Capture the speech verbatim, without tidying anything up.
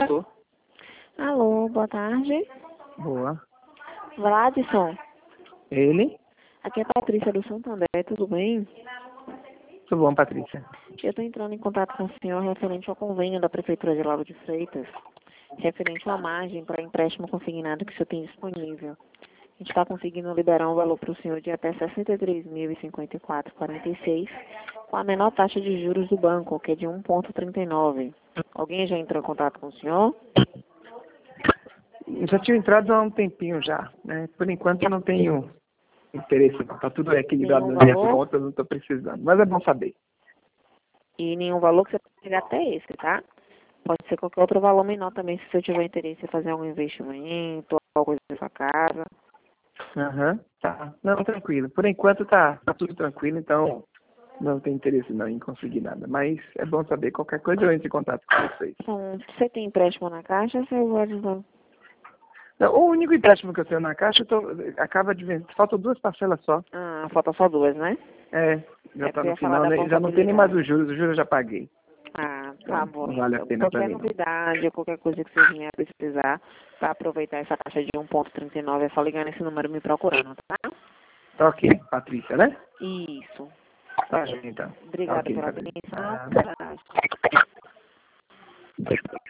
Alô? Alô, boa tarde. Boa. Vladson, Ele? aqui é a Patrícia do Santander, tudo bem? Tudo bom, Patrícia? Eu estou entrando em contato com o senhor referente ao convênio da Prefeitura de Lauro de Freitas, referente à margem para empréstimo consignado que o senhor tem disponível. A gente está conseguindo liberar um valor para o senhor de até sessenta e três mil e cinquenta e quatro reais e quarenta e seis centavos, com a menor taxa de juros do banco, que é de um vírgula trinta e nove. Alguém já entrou em contato com o senhor? Eu já tinha entrado há um tempinho já, né? Por enquanto eu não tenho interesse, não. Tá tudo equilibrado Nenhum nas minhas valor? contas, não estou precisando. Mas é bom saber. E nenhum valor que você pode pegar até esse, tá? Pode ser qualquer outro valor menor também, se você tiver interesse em fazer algum investimento, alguma coisa da sua casa. Aham, tá. Não, tranquilo. Por enquanto tá, tá tudo tranquilo, então não tenho interesse não em conseguir nada. Mas é bom saber. Qualquer coisa eu entro em contato com vocês. Então, você tem empréstimo na caixa, você pode usar. Não, o único empréstimo que eu tenho na caixa, eu tô, acaba de vencer. Faltam duas parcelas só. Ah, falta só duas, né? É, já É tá porque eu no ia falar final, da né? Já não tem nem mais portabilidade. os juros, os juros eu já paguei. Ah, tá Então, bom. não vale a Então, pena pra qualquer mim, não. novidade ou qualquer coisa que você venha precisar para aproveitar essa taxa de um vírgula trinta e nove, é só ligar nesse número me procurando, tá? Tá ok, Patrícia, né? Isso. Tá, gente, então. Tá Obrigada ok, pela Patrícia. atenção. Ah, Boa tarde.